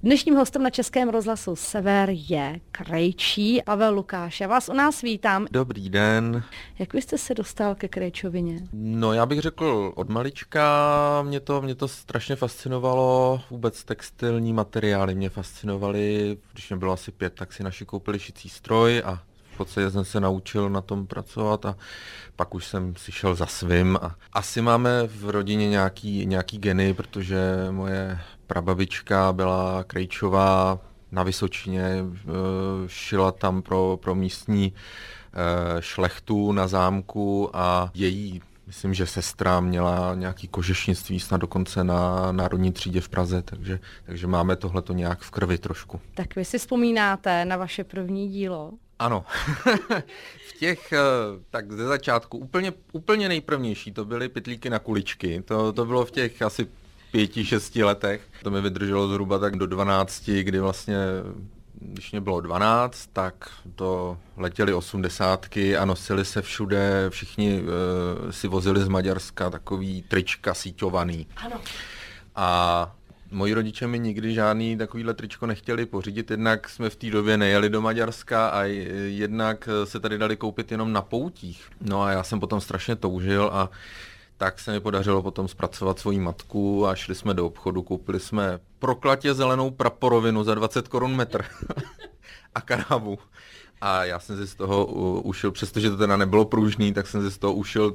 Dnešním hostem na Českém rozhlasu Sever je krejčí Pavel Lukáš. Já vás u nás vítám. Dobrý den. Jak vy jste se dostal ke krejčovině? No, já bych řekl od malička, mě to strašně fascinovalo, vůbec textilní materiály mě fascinovaly. Když mě bylo asi 5, tak si naši koupili šicí stroj a v podstatě jsem se naučil na tom pracovat a pak už jsem si šel za svým. A asi máme v rodině nějaký geny, protože moje prababička byla krejčová na Vysočině, šila tam pro místní šlechtu na zámku a její, myslím, že sestra měla nějaký kožešnictví, snad dokonce na Národní třídě v Praze, takže máme tohleto nějak v krvi trošku. Tak vy si vzpomínáte na vaše první dílo? Ano, tak ze začátku, úplně nejprvnější, to byly pytlíky na kuličky, to bylo v těch asi 5-6 letech, to mi vydrželo zhruba tak do 12, kdy vlastně, když mě bylo 12, tak to letěly 80 a nosili se všude, všichni si vozili z Maďarska takový trička síťovaný. Ano. A moji rodiče mi nikdy žádný takovýhle tričko nechtěli pořídit, jednak jsme v té době nejeli do Maďarska a jednak se tady dali koupit jenom na poutích. No a já jsem potom strašně toužil a tak se mi podařilo potom zpracovat svoji matku a šli jsme do obchodu, koupili jsme proklatě zelenou praporovinu za 20 korun metr a karávu. A já jsem si z toho ušil, přestože to teda nebylo pružný, tak jsem si z toho ušil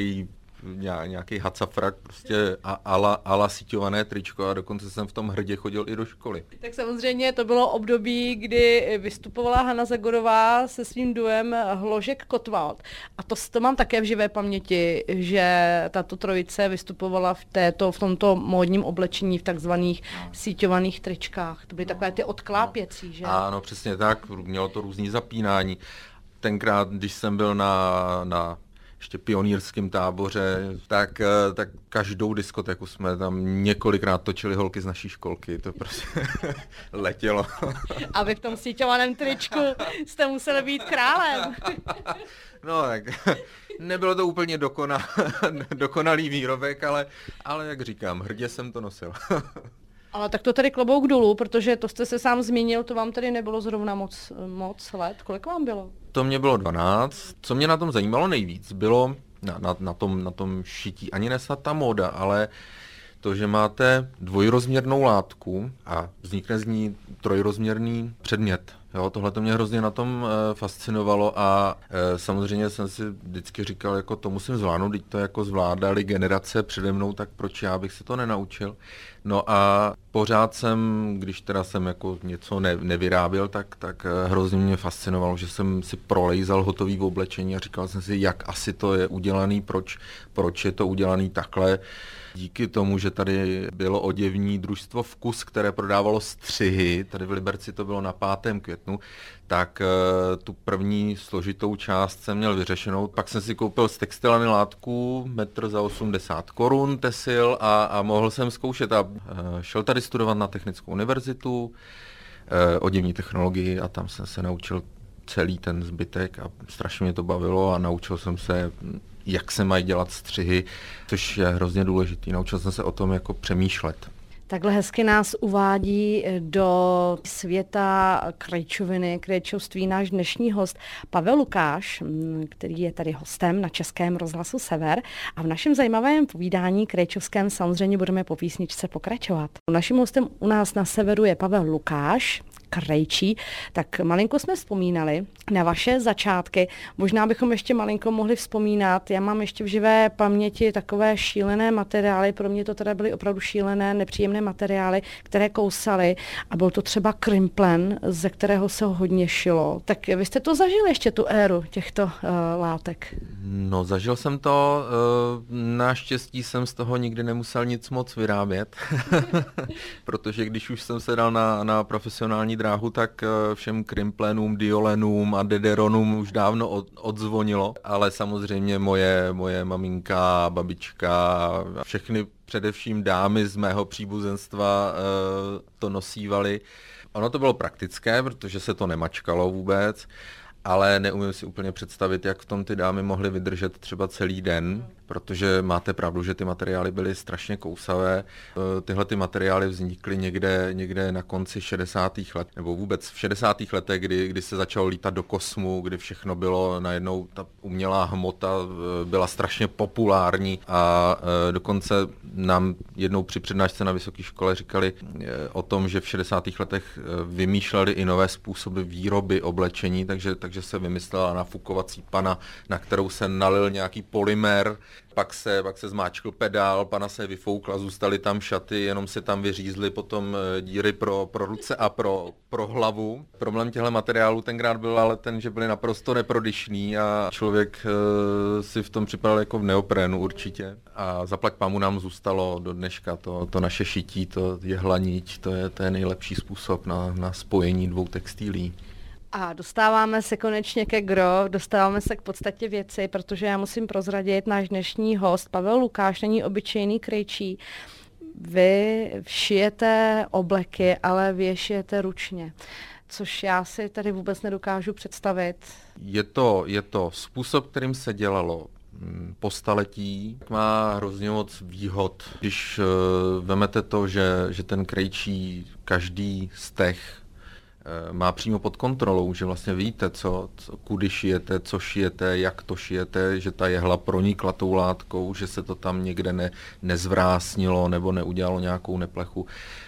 nějaký hacafrak, prostě ala síťované tričko a dokonce jsem v tom hrdě chodil i do školy. Tak samozřejmě to bylo období, kdy vystupovala Hana Zagorová se svým duem Hložek Kotwald. A to mám také v živé paměti, že tato trojice vystupovala v tomto módním oblečení v takzvaných síťovaných tričkách. To byly takové ty odklápěcí, že? Ano, přesně tak, mělo to různý zapínání. Tenkrát, když jsem byl na ještě pionýrském táboře, tak každou diskotéku jsme tam několikrát točili holky z naší školky, to prostě letělo. A vy v tom síťovaném tričku jste museli být králem. No tak, nebylo to úplně dokonalý výrobek, ale jak říkám, hrdě jsem to nosil. Ale tak to tady klobouk dolů, protože to jste se sám zmínil, to vám tady nebylo zrovna moc let. Kolik vám bylo? To mě bylo 12. Co mě na tom zajímalo nejvíc, bylo na tom šití ani nesnad ta móda, ale to, že máte dvojrozměrnou látku a vznikne z ní trojrozměrný předmět. Jo, tohle to mě hrozně na tom fascinovalo a samozřejmě jsem si vždycky říkal, jako to musím zvládnout, teď to jako zvládali generace přede mnou, tak proč já bych se to nenaučil. No a pořád když jsem jako něco nevyráběl, tak hrozně mě fascinovalo, že jsem si prolejzal hotový oblečení a říkal jsem si, jak asi to je udělaný, proč je to udělaný takhle. Díky tomu, že tady bylo oděvní družstvo Vkus, které prodávalo střihy, tady v Liberci to bylo na 5. květnu, tak tu první složitou část jsem měl vyřešenou. Pak jsem si koupil z textilany látku, metr za 80 korun tesil a mohl jsem zkoušet. A šel tady studovat na Technickou univerzitu, oděvní technologii a tam jsem se naučil celý ten zbytek a strašně mě to bavilo a naučil jsem se, jak se mají dělat střihy, což je hrozně důležitý. Naučil jsem se o tom jako přemýšlet. Takhle hezky nás uvádí do světa krejčovství náš dnešní host Pavel Lukáš, který je tady hostem na Českém rozhlasu Sever. A v našem zajímavém povídání krejčovském samozřejmě budeme po písničce pokračovat. Naším hostem u nás na Severu je Pavel Lukáš, krejčí. Tak malinko jsme vzpomínali na vaše začátky. Možná bychom ještě malinko mohli vzpomínat. Já mám ještě v živé paměti takové šílené materiály. Pro mě to teda byly opravdu šílené, nepříjemné materiály, které kousaly. A byl to třeba krimplen, ze kterého se hodně šilo. Tak vy jste to zažili ještě tu éru těchto látek? No, zažil jsem to. Naštěstí jsem z toho nikdy nemusel nic moc vyrábět. Protože když už jsem se dal na profesionální dráhu, tak všem krimplenům, diolenům a dederonům už dávno odzvonilo, ale samozřejmě moje maminka, babička a všechny především dámy z mého příbuzenstva to nosívaly. Ono to bylo praktické, protože se to nemačkalo vůbec ale neumím si úplně představit, jak v tom ty dámy mohly vydržet třeba celý den, protože máte pravdu, že ty materiály byly strašně kousavé. Tyhle ty materiály vznikly někde na konci 60. let, nebo vůbec v 60. letech, kdy se začalo lítat do kosmu, kdy všechno bylo najednou, ta umělá hmota byla strašně populární a dokonce nám jednou při přednášce na vysoké škole říkali o tom, že v 60. letech vymýšleli i nové způsoby výroby oblečení, takže se vymyslela nafukovací pana, na kterou se nalil nějaký polymer, pak se zmáčkl pedál, pana se vyfoukla, zůstaly tam šaty, jenom se tam vyřízly potom díry pro ruce a pro hlavu. Problém těchto materiálů tenkrát byl ale ten, že byly naprosto neprodyšný a člověk si v tom připadal jako v neoprénu určitě. A zaplať pámu nám zůstalo do dneška to naše šití, to jehlaniť, to je nejlepší způsob na spojení dvou textilí. A dostáváme se konečně ke gro, dostáváme se k podstatě věci, protože já musím prozradit, náš dnešní host Pavel Lukáš není obyčejný krejčí. Vy šijete obleky, ale vy je šijete ručně, což já si tady vůbec nedokážu představit. Je to způsob, kterým se dělalo po staletí, má hrozně moc výhod. Když vemete to, že ten krejčí každý stech má přímo pod kontrolou, že vlastně víte, kudy šijete, co šijete, jak to šijete, že ta jehla pronikla tou látkou, že se to tam někde nezvrásnilo nebo neudělalo nějakou neplechu.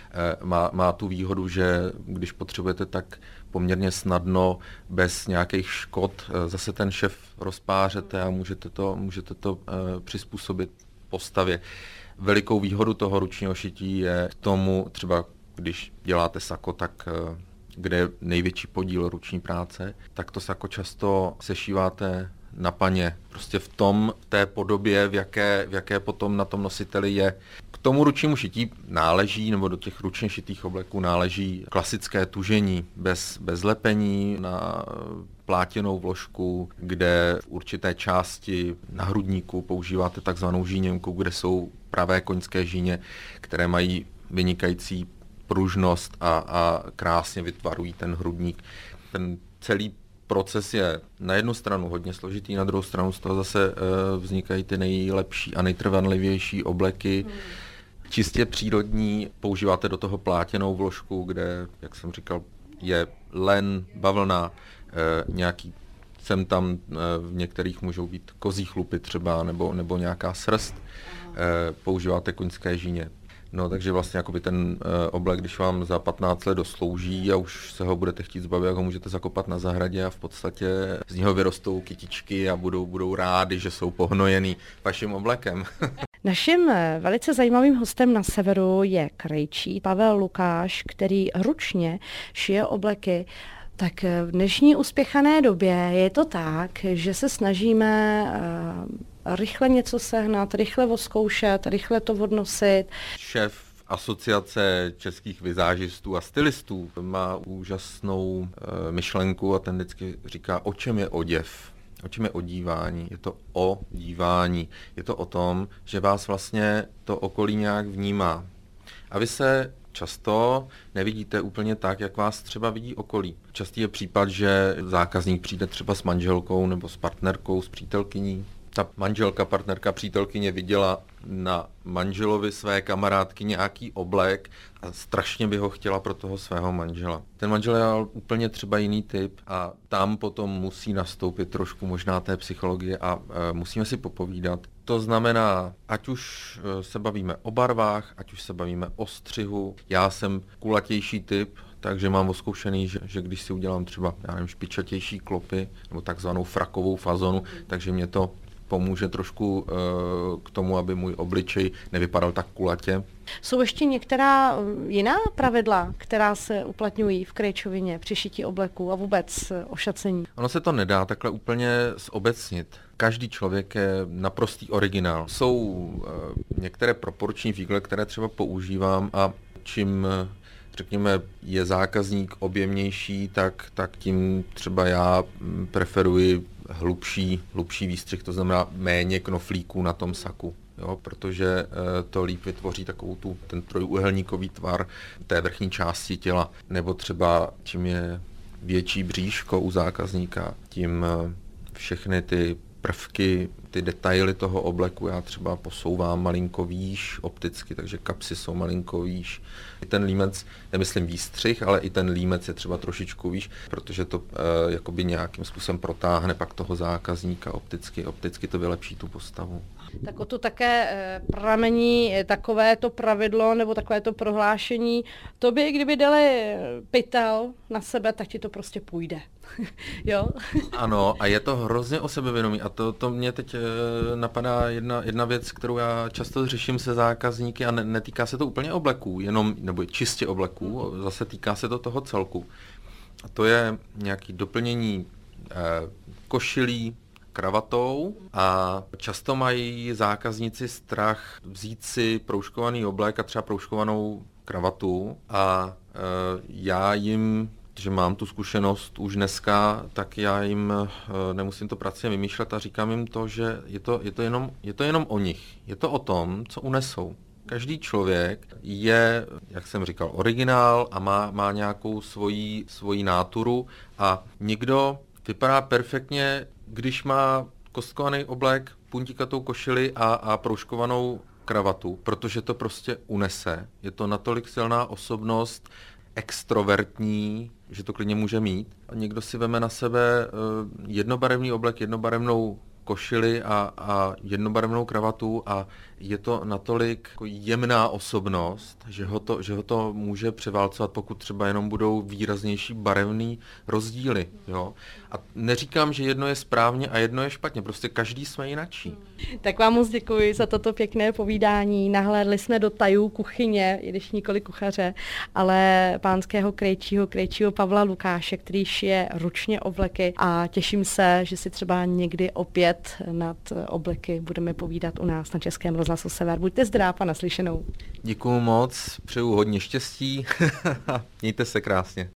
Má tu výhodu, že když potřebujete, tak poměrně snadno, bez nějakých škod, zase ten šev rozpářete a můžete to přizpůsobit postavě. Velikou výhodu toho ručního šití je k tomu, třeba když děláte sako, tak kde je největší podíl ruční práce, tak to sako často sešíváte na paně. Prostě v té podobě, v jaké potom na tom nositeli je. K tomu ručnímu šití náleží, nebo do těch ručně šitých obleků náleží klasické tužení bez lepení na plátěnou vložku, kde v určité části na hrudníku používáte takzvanou žíněnku, kde jsou pravé koňské žíně, které mají vynikající pružnost a krásně vytvarují ten hrudník. Ten celý proces je na jednu stranu hodně složitý, na druhou stranu z toho zase vznikají ty nejlepší a nejtrvanlivější obleky. Čistě přírodní, používáte do toho plátěnou vložku, kde, jak jsem říkal, je len, bavlna, nějaký sem tam v některých můžou být kozí chlupy třeba, nebo nějaká srst. Používáte koňské žíně. No, takže vlastně jakoby ten oblek, když vám za 15 let doslouží a už se ho budete chtít zbavit, jak ho můžete zakopat na zahradě a v podstatě z něho vyrostou kytičky a budou rádi, že jsou pohnojený vaším oblekem. Naším velice zajímavým hostem na severu je krejčí Pavel Lukáš, který ručně šije obleky. Tak v dnešní uspěchané době je to tak, že se snažíme rychle něco sehnat, rychle odzkoušet, rychle to odnosit. Šéf Asociace českých vizážistů a stylistů má úžasnou myšlenku a ten vždycky říká, o čem je oděv, o čem je odívání. Je to o dívání. Je to o tom, že vás vlastně to okolí nějak vnímá. A vy se často nevidíte úplně tak, jak vás třeba vidí okolí. Častý je případ, že zákazník přijde třeba s manželkou nebo s partnerkou, s přítelkyní. Ta manželka, partnerka, přítelkyně viděla na manželovi své kamarádky nějaký oblek a strašně by ho chtěla pro toho svého manžela. Ten manžel je úplně třeba jiný typ a tam potom musí nastoupit trošku možná té psychologie a musíme si popovídat. To znamená, ať už se bavíme o barvách, ať už se bavíme o střihu. Já jsem kulatější typ, takže mám oskoušený, že když si udělám třeba, špičatější klopy nebo takzvanou frakovou fazonu, takže mě to pomůže trošku k tomu, aby můj obličej nevypadal tak kulatě. Jsou ještě některá jiná pravidla, která se uplatňují v krejčovině při šití obleků a vůbec ošacení? Ono se to nedá takhle úplně zobecnit. Každý člověk je naprostý originál. Jsou některé proporční fígle, které třeba používám a čím řekněme, je zákazník objemnější, tak tím třeba já preferuji hlubší výstřih, to znamená méně knoflíků na tom saku, jo, protože to líp vytvoří takovou ten trojúhelníkový tvar té vrchní části těla, nebo třeba čím je větší bříško u zákazníka, tím všechny ty prvky, ty detaily toho obleku já třeba posouvám malinko výš opticky, takže kapsy jsou malinko výš. I ten límec, nemyslím výstřih, ale i ten límec je třeba trošičku výš, protože to jakoby nějakým způsobem protáhne pak toho zákazníka opticky to vylepší tu postavu. Tak o to také pramení takovéto pravidlo nebo takovéto prohlášení. To by, kdyby dali pytel na sebe, tak ti to prostě půjde. Jo? Ano, a je to hrozně o sebevědomí a to mě teď napadá jedna věc, kterou já často řeším se zákazníky a netýká se to úplně obleků, nebo čistě obleků, zase týká se to toho celku. A to je nějaké doplnění košilí kravatou a často mají zákazníci strach vzít si proužkovaný oblek a třeba proužkovanou kravatu a já jim, že mám tu zkušenost už dneska, tak já jim nemusím to pracně vymýšlet a říkám jim to, že je to jenom o nich. Je to o tom, co unesou. Každý člověk je, jak jsem říkal, originál a má nějakou svoji náturu a někdo vypadá perfektně, když má kostkovaný oblek, puntikatou košili a proužkovanou kravatu, protože to prostě unese. Je to natolik silná osobnost, extrovertní, že to klidně může mít. A někdo si veme na sebe jednobarevný oblek, jednobarevnou košili a jednobarevnou kravatu a je to natolik jemná osobnost, že ho to může převálcovat, pokud třeba jenom budou výraznější barevný rozdíly. Jo? A neříkám, že jedno je správně a jedno je špatně, prostě každý jsme jinačí. Tak vám moc děkuji za toto pěkné povídání. Nahlédli jsme do tajů kuchyně, i když nikoli kuchaře, ale pánského krejčího Pavla Lukáše, který šije ručně obleky a těším se, že si třeba někdy opět nad obleky budeme povídat u nás na Českém rozhlasu Sever. Buďte zdrav a naslyšenou. Děkuju moc, přeju hodně štěstí, mějte se krásně.